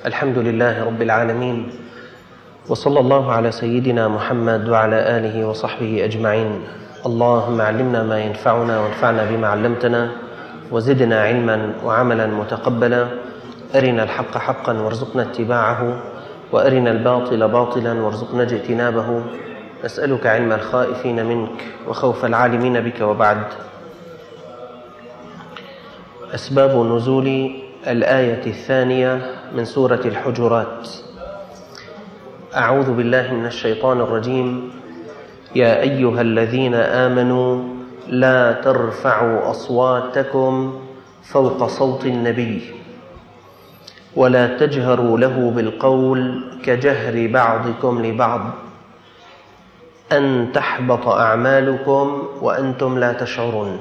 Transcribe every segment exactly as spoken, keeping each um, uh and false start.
الحمد لله رب العالمين، وصلى الله على سيدنا محمد وعلى آله وصحبه أجمعين. اللهم علمنا ما ينفعنا وانفعنا بما علمتنا، وزدنا علما وعملا متقبلا. أرنا الحق حقا وارزقنا اتباعه، وأرنا الباطل باطلا وارزقنا اجتنابه. نسألك علم الخائفين منك وخوف العالمين بك. وبعد. أسباب نزول الآية الثانية من سورة الحجرات. أعوذ بالله من الشيطان الرجيم. يا أيها الذين آمنوا لا ترفعوا أصواتكم فوق صوت النبي ولا تجهروا له بالقول كجهر بعضكم لبعض أن تحبط أعمالكم وأنتم لا تشعرون.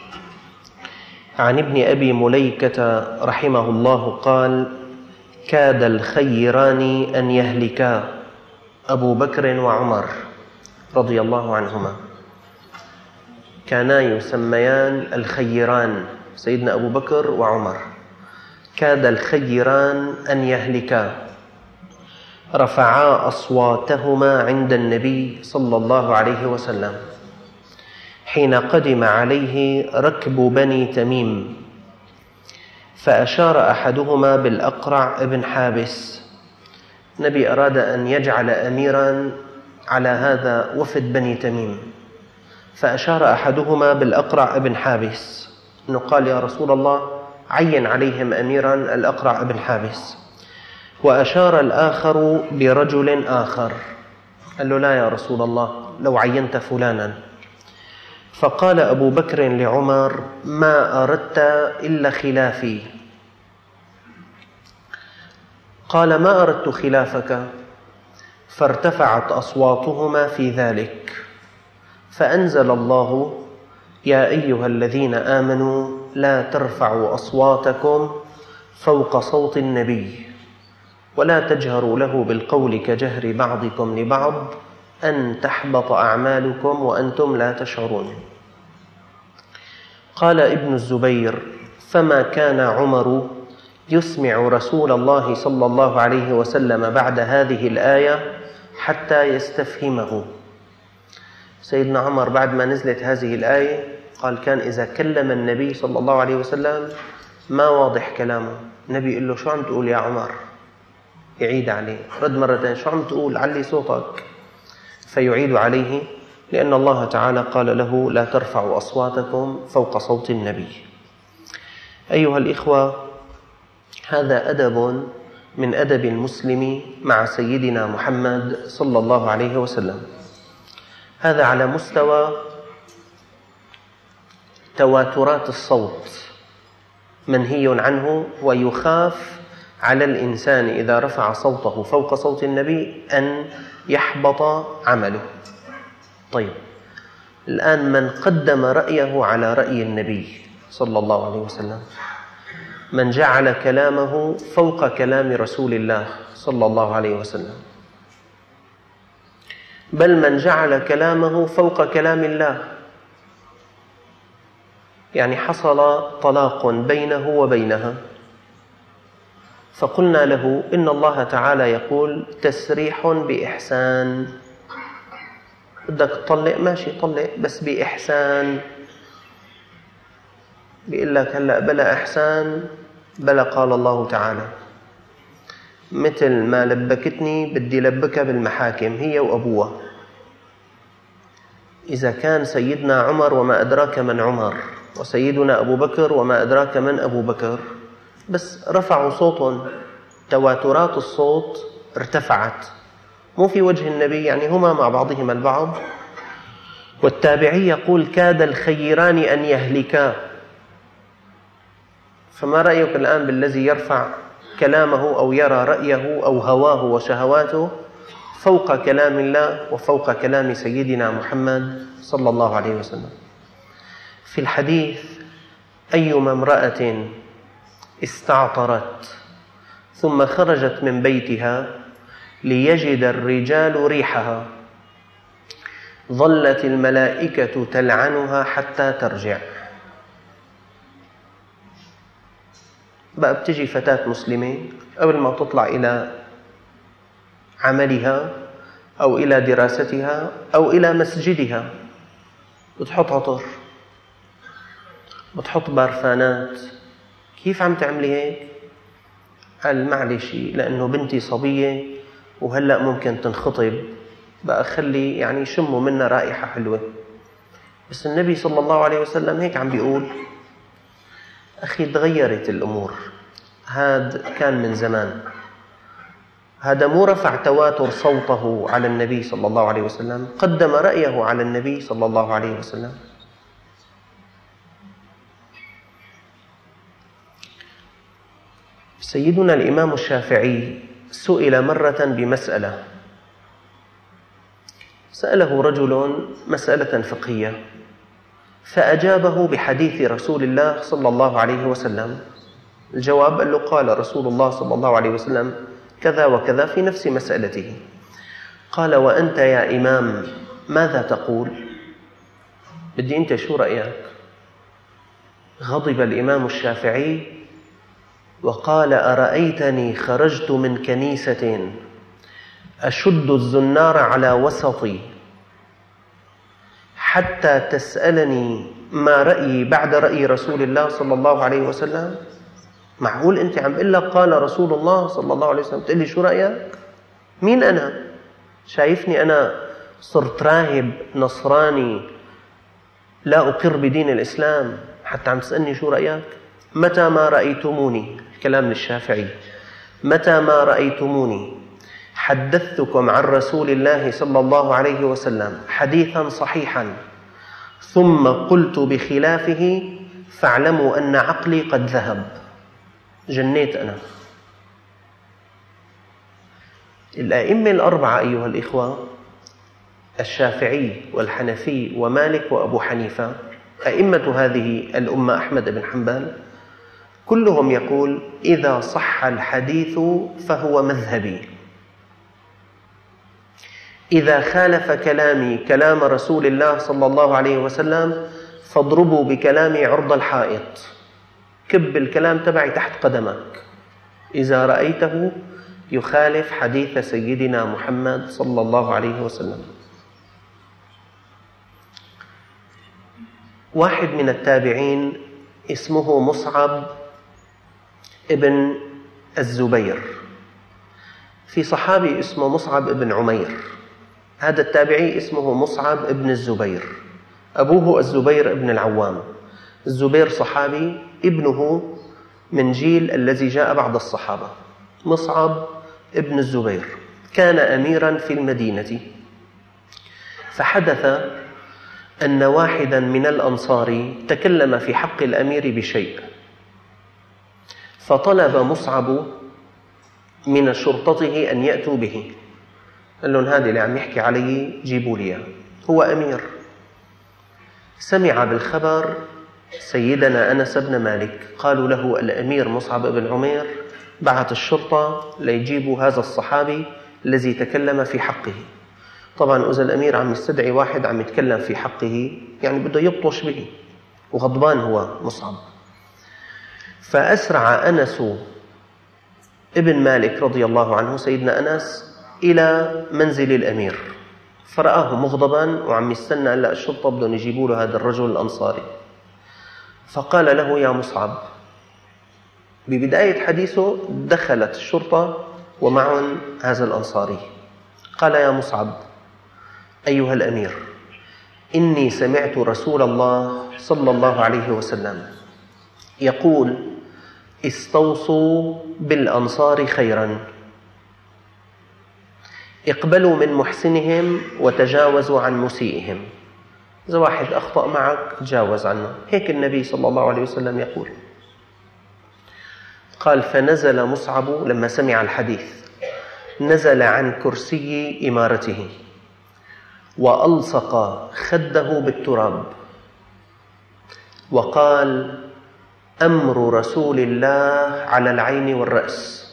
عن ابن أبي مليكة رحمه الله قال: كاد الخيران أن يهلكا، أبو بكر وعمر رضي الله عنهما، كانا يسميان الخيران، سيدنا أبو بكر وعمر. كاد الخيران أن يهلكا، رفعا أصواتهما عند النبي صلى الله عليه وسلم حين قدم عليه ركب بني تميم، فأشار أحدهما بالأقرع بن حابس. النبي أراد أن يجعل أميرا على هذا وفد بني تميم، فأشار أحدهما بالأقرع بن حابس، أنه قال: يا رسول الله عين عليهم أميرا الأقرع بن حابس. وأشار الآخر برجل آخر، قال له: لا يا رسول الله، لو عينت فلانا. فقال أبو بكر لعمر: ما أردت إلا خلافي. قال: ما أردت خلافك. فارتفعت أصواتهما في ذلك، فأنزل الله: يا أيها الذين آمنوا لا ترفعوا أصواتكم فوق صوت النبي ولا تجهروا له بالقول كجهر بعضكم لبعض أن تحبط أعمالكم وأنتم لا تشعرون. قال ابن الزبير: فما كان عمر يسمع رسول الله صلى الله عليه وسلم بعد هذه الآية حتى يستفهمه. سيدنا عمر بعد ما نزلت هذه الآية قال: كان إذا كلم النبي صلى الله عليه وسلم ما واضح كلامه، النبي يقول له: شو عم تقول يا عمر؟ يعيد عليه، رد مرتين: شو عم تقول؟ علي صوتك. فيعيد عليه، لأن الله تعالى قال له: لا ترفعوا أصواتكم فوق صوت النبي. أيها الإخوة، هذا أدب من أدب المسلم مع سيدنا محمد صلى الله عليه وسلم. هذا على مستوى تواترات الصوت، منهي عنه، ويخاف على الإنسان إذا رفع صوته فوق صوت النبي أن يحبط عمله. طيب، الآن من قدم رأيه على رأي النبي صلى الله عليه وسلم؟ من جعل كلامه فوق كلام رسول الله صلى الله عليه وسلم، بل من جعل كلامه فوق كلام الله. يعني حصل طلاق بينه وبينها، فقلنا له: إن الله تعالى يقول: تسريح بإحسان. بدك تطلق؟ ماشي، طلق، بس بإحسان. بيقول لك: هلأ بلا إحسان بلا قال الله تعالى. مثل ما لبكتني بدي لبكها بالمحاكم، هي وأبوها. إذا كان سيدنا عمر وما أدراك من عمر، وسيدنا أبو بكر وما أدراك من أبو بكر، بس رفعوا صوتهم، تواترات الصوت ارتفعت، مو في وجه النبي، يعني هما مع بعضهما البعض. والتابعي يقول: كاد الخيران أن يهلكا. فما رأيك الآن بالذي يرفع كلامه أو يرى رأيه أو هواه وشهواته فوق كلام الله وفوق كلام سيدنا محمد صلى الله عليه وسلم؟ في الحديث: أيما امرأة استعطرت ثم خرجت من بيتها ليجد الرجال ريحها ظلت الملائكة تلعنها حتى ترجع. بقى بتجي فتاة مسلمة قبل ما تطلع إلى عملها أو إلى دراستها أو إلى مسجدها بتحط عطر، بتحط بارفانات. كيف عم تعملي هيك؟ قال معلش لأنه بنتي صبية وهلأ ممكن تنخطب، بقى خلي يعني شموا منها رائحة حلوة. بس النبي صلى الله عليه وسلم هيك عم بيقول. أخي تغيرت الأمور، هذا كان من زمان، هذا مو رفع تواتر صوته على النبي صلى الله عليه وسلم، قدم رأيه على النبي صلى الله عليه وسلم. سيدنا الإمام الشافعي سئل مرة بمسألة، سأله رجل مسألة فقهية فأجابه بحديث رسول الله صلى الله عليه وسلم. الجواب قال له قال رسول الله صلى الله عليه وسلم كذا وكذا في نفس مسألته. قال وأنت يا إمام ماذا تقول؟ بدي أنت شو رأيك؟ غضب الإمام الشافعي وقال أرأيتني خرجت من كنيسة أشد الزنار على وسطي حتى تسألني ما رأيي بعد رأي رسول الله صلى الله عليه وسلم؟ معقول أنت عم بقول لك قال رسول الله صلى الله عليه وسلم تقول لي شو رأيك؟ مين أنا؟ شايفني أنا صرت راهب نصراني لا أقر بدين الإسلام حتى عم تسألني شو رأيك؟ متى ما رأيتموني، كلام للشافعي، متى ما رأيتموني حدثتكم عن رسول الله صلى الله عليه وسلم حديثا صحيحا ثم قلت بخلافه فاعلموا أن عقلي قد ذهب، جنيت أنا. الأئمة الأربعة أيها الإخوة، الشافعي والحنفي ومالك وأبو حنيفة، أئمة هذه الأمة أحمد بن حنبل، كلهم يقول إذا صح الحديث فهو مذهبي، إذا خالف كلامي كلام رسول الله صلى الله عليه وسلم فاضربوا بكلامي عرض الحائط، كب الكلام تبعي تحت قدمك إذا رأيته يخالف حديث سيدنا محمد صلى الله عليه وسلم. واحد من التابعين اسمه مصعب ابن الزبير، في صحابي اسمه مصعب ابن عمير، هذا التابعي اسمه مصعب ابن الزبير، أبوه الزبير ابن العوام. الزبير صحابي، ابنه من جيل الذي جاء بعد الصحابة. مصعب ابن الزبير كان أميرا في المدينة، فحدث أن واحدا من الأنصار تكلم في حق الأمير بشيء، فطلب مصعب من شرطته أن يأتوا به، قال لهم هذا اللي عم يحكي علي جيبوا لي، هو أمير. سمع بالخبر سيدنا أنس بن مالك، قالوا له الأمير مصعب بن عمير بعث الشرطة ليجيبوا هذا الصحابي الذي تكلم في حقه. طبعا إذا الأمير عم يستدعي واحد عم يتكلم في حقه يعني بده يبطش به، وغضبان هو مصعب. فأسرع أنس ابن مالك رضي الله عنه سيدنا أنس إلى منزل الأمير، فرآه مغضبا وعم يستنى ألا الشرطة بدهم يجيبوا له هذا الرجل الأنصاري. فقال له يا مصعب، ببداية حديثه دخلت الشرطة ومعهم هذا الأنصاري، قال يا مصعب أيها الأمير، إني سمعت رسول الله صلى الله عليه وسلم يقول استوصوا بالأنصار خيرا، اقبلوا من محسنهم وتجاوزوا عن مسيئهم، إذا واحد أخطأ معك تجاوز عنه، هيك النبي صلى الله عليه وسلم يقول. قال فنزل مصعب لما سمع الحديث، نزل عن كرسي إمارته وألصق خده بالتراب وقال أمر رسول الله على العين والرأس،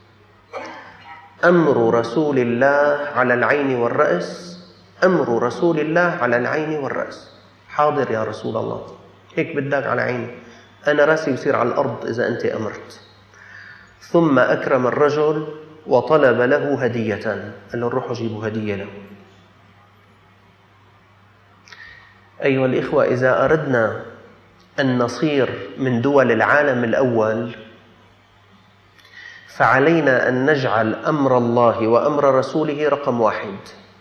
أمر رسول الله على العين والرأس، أمر رسول الله على العين والرأس. حاضر يا رسول الله، هيك بدك على عيني، أنا راسي يصير على الأرض إذا أنت أمرت. ثم أكرم الرجل وطلب له هدية، قال له روحوا جيبوا هدية له. أيها الإخوة، إذا أردنا أن نصير من دول العالم الأول فعلينا أن نجعل أمر الله وأمر رسوله رقم واحد.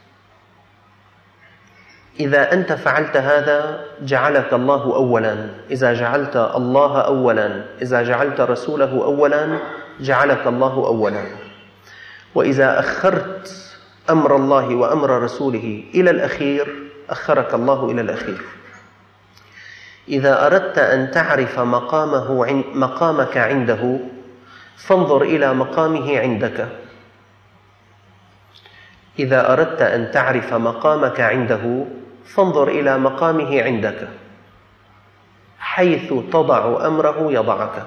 إذا أنت فعلت هذا جعلك الله أولا، إذا جعلت الله أولا، إذا جعلت رسوله أولا جعلك الله أولا. وإذا أخرت أمر الله وأمر رسوله إلى الأخير أخرك الله إلى الأخير. إذا أردت أن تعرف مقامه مقامك عنده فانظر إلى مقامه عندك. إذا أردت أن تعرف مقامك عنده فانظر إلى مقامه عندك، حيث تضع أمره يضعك.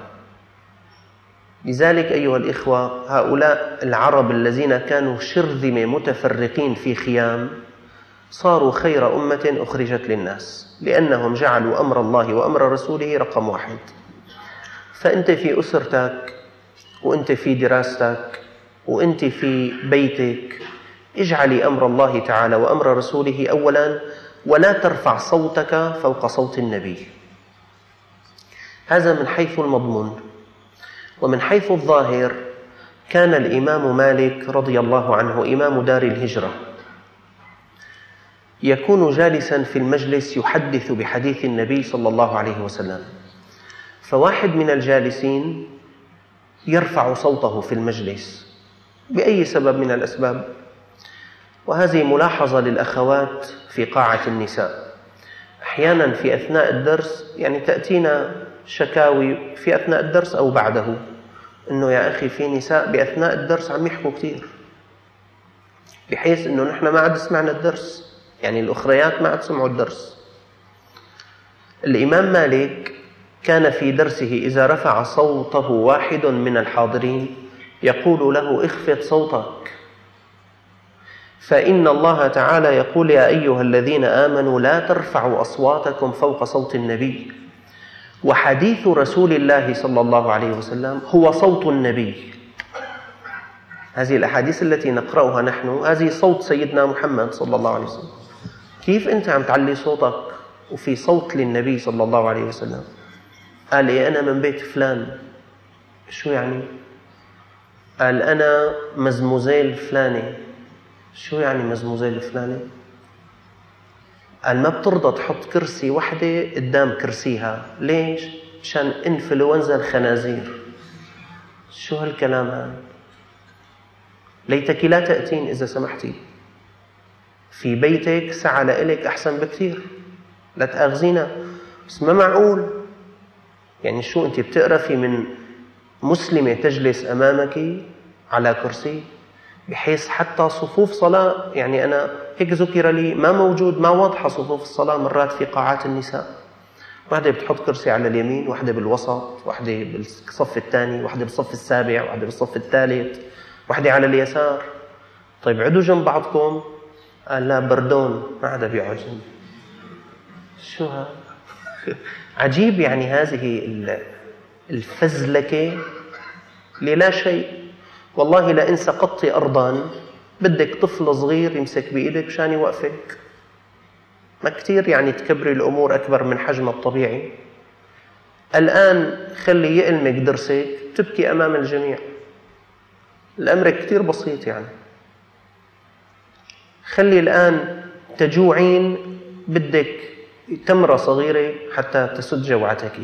لذلك أيها الإخوة، هؤلاء العرب الذين كانوا شرذمة متفرقين في خيام صاروا خير أمة أخرجت للناس، لأنهم جعلوا أمر الله وأمر رسوله رقم واحد. فأنت في أسرتك، وأنت في دراستك، وأنت في بيتك، اجعلي أمر الله تعالى وأمر رسوله أولا، ولا ترفع صوتك فوق صوت النبي. هذا من حيث المضمون. ومن حيث الظاهر، كان الإمام مالك رضي الله عنه إمام دار الهجرة يكون جالسا في المجلس يحدث بحديث النبي صلى الله عليه وسلم، فواحد من الجالسين يرفع صوته في المجلس بأي سبب من الأسباب. وهذه ملاحظة للأخوات في قاعة النساء. أحيانا في أثناء الدرس يعني تأتينا شكاوي في أثناء الدرس أو بعده، إنه يا أخي في نساء بأثناء الدرس عم يحكوا كتير، بحيث إنه نحن ما عاد سمعنا الدرس، يعني الأخريات ما عاد سمعوا الدرس. الإمام مالك كان في درسه إذا رفع صوته واحد من الحاضرين يقول له اخفض صوتك، فإن الله تعالى يقول يا أيها الذين آمنوا لا ترفعوا أصواتكم فوق صوت النبي. وحديث رسول الله صلى الله عليه وسلم هو صوت النبي. هذه الأحاديث التي نقرأها نحن هذه صوت سيدنا محمد صلى الله عليه وسلم. كيف أنت عم تعلي صوتك وفي صوت للنبي صلى الله عليه وسلم؟ قال إيه أنا من بيت فلان. شو يعني؟ قال أنا مزموزيل الفلاني. شو يعني مزموزيل الفلاني؟ قال ما بترضى تحط كرسي وحده قدام كرسيها. ليش؟ مشان إنفلونزا الخنازير. شو هالكلام هذا؟ ليتك لا تأتين إذا سمحتي، في بيتك ساعة لإلك أحسن بكثير، لا تأخذينا. بس ما معقول. يعني شو أنت بتقرفي من مسلمة تجلس أمامك على كرسي، بحيث حتى صفوف صلاة، يعني أنا هيك ذكر لي ما موجود، ما واضحة صفوف الصلاة مرات في قاعات النساء. واحدة بتحط كرسي على اليمين، واحدة بالوسط، واحدة بالصف الثاني، واحدة بالصف السابع، واحدة بالصف الثالث، واحدة على اليسار. طيب عدوا جنب بعضكم. قال لا بردون، ما عدا بيقعد جنب. شو هذا؟ عجيب. يعني هذه الفزلكة للا شيء. والله لئن سقطت أرضا بدك طفل صغير يمسك بإيدك مشان يوقفك. ما كتير يعني تكبري الأمور أكبر من حجمها الطبيعي. الآن خلي يألمك درسك تبكي أمام الجميع. الأمر كتير بسيط. يعني خلي الآن تجوعين بدك تمرة صغيرة حتى تسد جوعتك.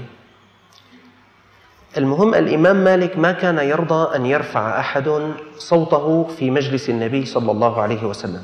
المهم الإمام مالك ما كان يرضى أن يرفع أحد صوته في مجلس النبي صلى الله عليه وسلم.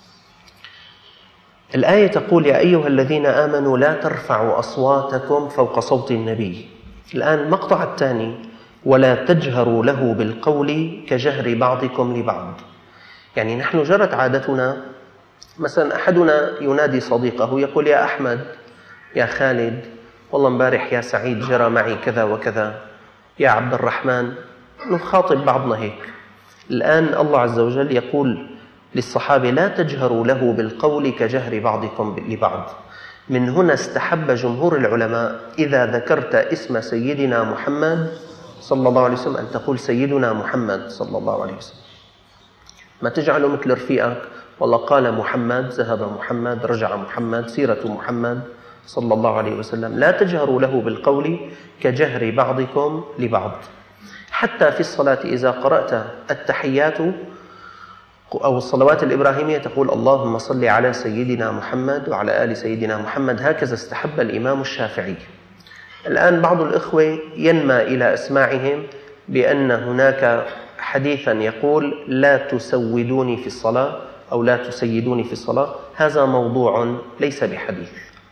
الآية تقول يا أيها الذين آمنوا لا ترفعوا أصواتكم فوق صوت النبي. الآن المقطع الثاني ولا تجهروا له بالقول كجهر بعضكم لبعض. يعني نحن جرت عادتنا، مثلا أحدنا ينادي صديقه يقول يا أحمد، يا خالد، والله مبارح يا سعيد جرى معي كذا وكذا، يا عبد الرحمن، نخاطب بعضنا هيك. الآن الله عز وجل يقول للصحابة لا تجهروا له بالقول كجهر بعضكم لبعض. من هنا استحب جمهور العلماء إذا ذكرت اسم سيدنا محمد صلى الله عليه وسلم أن تقول سيدنا محمد صلى الله عليه وسلم، ما تجعله مثل رفيقك، والله قال محمد، ذهب محمد، رجع محمد، سيرة محمد صلى الله عليه وسلم. لا تجهروا له بالقول كجهر بعضكم لبعض. حتى في الصلاة إذا قرأت التحيات أو الصلوات الإبراهيمية تقول اللهم صل على سيدنا محمد وعلى آل سيدنا محمد، هكذا استحب الإمام الشافعي. الآن بعض الإخوة ينمى إلى أسماعهم بأن هناك حديثا يقول لا تسودوني في الصلاة أو لا تسيدوني في الصلاة، هذا موضوع ليس بحديث.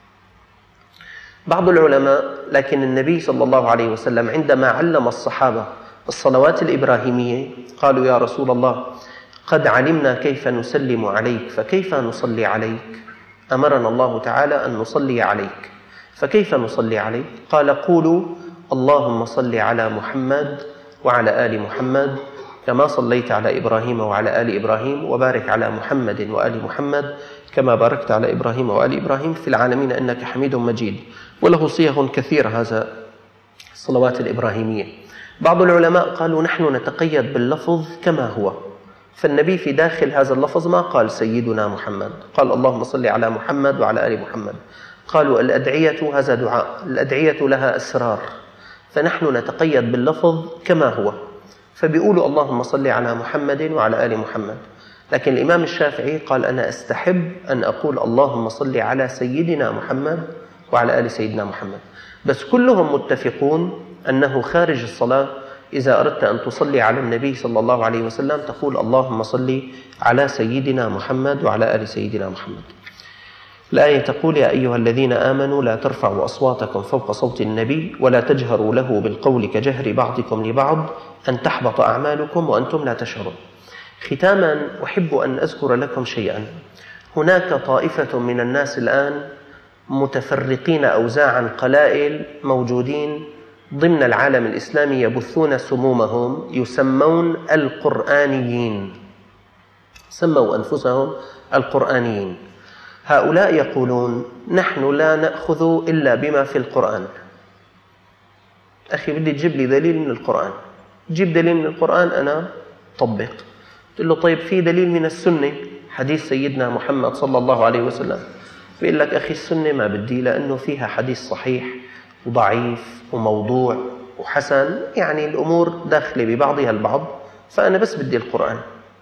بعض العلماء، لكن النبي صلى الله عليه وسلم عندما علم الصحابة الصلوات الإبراهيمية قالوا يا رسول الله قد علمنا كيف نسلم عليك فكيف نصلي عليك؟ أمرنا الله تعالى أن نصلي عليك، فكيف نصلي عليك؟ قال قولوا اللهم صل على محمد وعلى آل محمد كما صليت على إبراهيم وعلى آل إبراهيم، وبارك على محمد وآل محمد كما باركت على إبراهيم وآل إبراهيم في العالمين إنك حميد مجيد. وله صيغ كثيرة هذا الصلوات الإبراهيمية. بعض العلماء قالوا نحن نتقيد باللفظ كما هو، فالنبي في داخل هذا اللفظ ما قال سيدنا محمد، قال اللهم صل على محمد وعلى آل محمد. قالوا الأدعية هذا دعاء، الأدعية لها أسرار، فنحن نتقيد باللفظ كما هو، فبيقولوا اللهم صل على محمد وعلى آل محمد. لكن الإمام الشافعي قال أنا أستحب أن أقول اللهم صل على سيدنا محمد وعلى آل سيدنا محمد. بس كلهم متفقون أنه خارج الصلاة إذا أردت أن تصلي على النبي صلى الله عليه وسلم تقول اللهم صل على سيدنا محمد وعلى آل سيدنا محمد. الآية تقول يا أيها الذين آمنوا لا ترفعوا أصواتكم فوق صوت النبي ولا تجهروا له بالقول كجهر بعضكم لبعض أن تحبط أعمالكم وأنتم لا تشعرون. ختاما أحب أن أذكر لكم شيئا. هناك طائفة من الناس الآن متفرقين أوزاعا قلائل موجودين ضمن العالم الإسلامي يبثون سمومهم، يسمون القرآنيين، سموا أنفسهم القرآنيين. هؤلاء يقولون نحن لا نأخذ إلا بما في القرآن. أخي بدي تجيب لي دليل من القرآن، جيب دليل من القرآن أنا طبق. تقول له طيب في دليل من السنة، حديث سيدنا محمد صلى الله عليه وسلم. بيقول لك أخي السنة ما بدي، لأنه فيها حديث صحيح وضعيف وموضوع وحسن، يعني الأمور داخلة ببعضها البعض، فأنا بس بدي القرآن.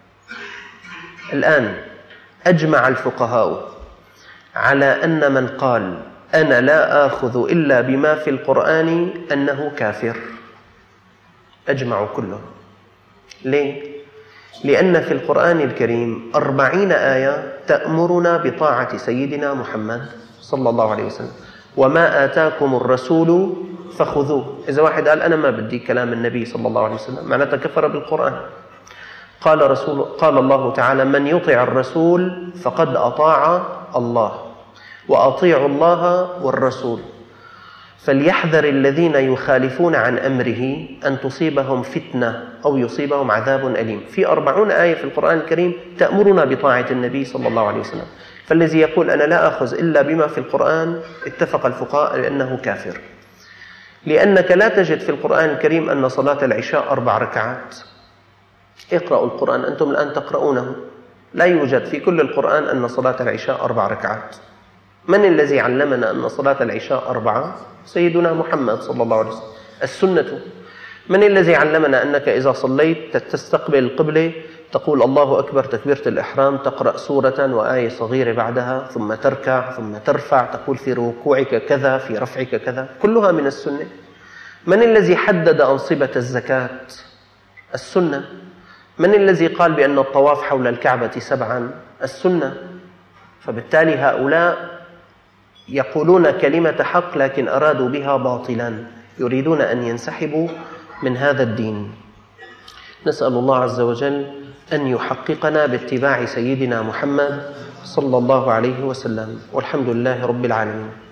الآن أجمع الفقهاء على أن من قال أنا لا آخذ إلا بما في القرآن أنه كافر، أجمعوا كلهم. ليه؟ لأن في القرآن الكريم أربعين آية تأمرنا بطاعة سيدنا محمد صلى الله عليه وسلم، وما آتاكم الرسول فخذوه. إذا واحد قال أنا ما بدي كلام النبي صلى الله عليه وسلم معناته كفر بالقرآن. قال, رسول قال الله تعالى من يطع الرسول فقد أطاع الله وأطيعوا الله والرسول فليحذر الذين يخالفون عن أمره أن تصيبهم فتنة أو يصيبهم عذاب أليم. في أربعون آية في القرآن الكريم تأمرنا بطاعة النبي صلى الله عليه وسلم، فالذي يقول أنا لا أخذ إلا بما في القرآن اتفق الفقهاء لأنه كافر. لأنك لا تجد في القرآن الكريم أن صلاة العشاء أربع ركعات. اقرأوا القرآن، أنتم الآن تقرؤونه، لا يوجد في كل القرآن أن صلاة العشاء أربع ركعات. من الذي علمنا أن صلاة العشاء أربعة؟ سيدنا محمد صلى الله عليه وسلم، السنة. من الذي علمنا أنك إذا صليت تستقبل القبلة تقول الله أكبر تكبيرة الإحرام، تقرأ سورة وآية صغيرة بعدها، ثم تركع ثم ترفع، تقول في ركوعك كذا في رفعك كذا، كلها من السنة. من الذي حدد أنصبة الزكاة؟ السنة. من الذي قال بأن الطواف حول الكعبة سبعا؟ السنة. فبالتالي هؤلاء يقولون كلمة حق لكن أرادوا بها باطلا، يريدون أن ينسحبوا من هذا الدين. نسأل الله عز وجل أن يحققنا باتباع سيدنا محمد صلى الله عليه وسلم، والحمد لله رب العالمين.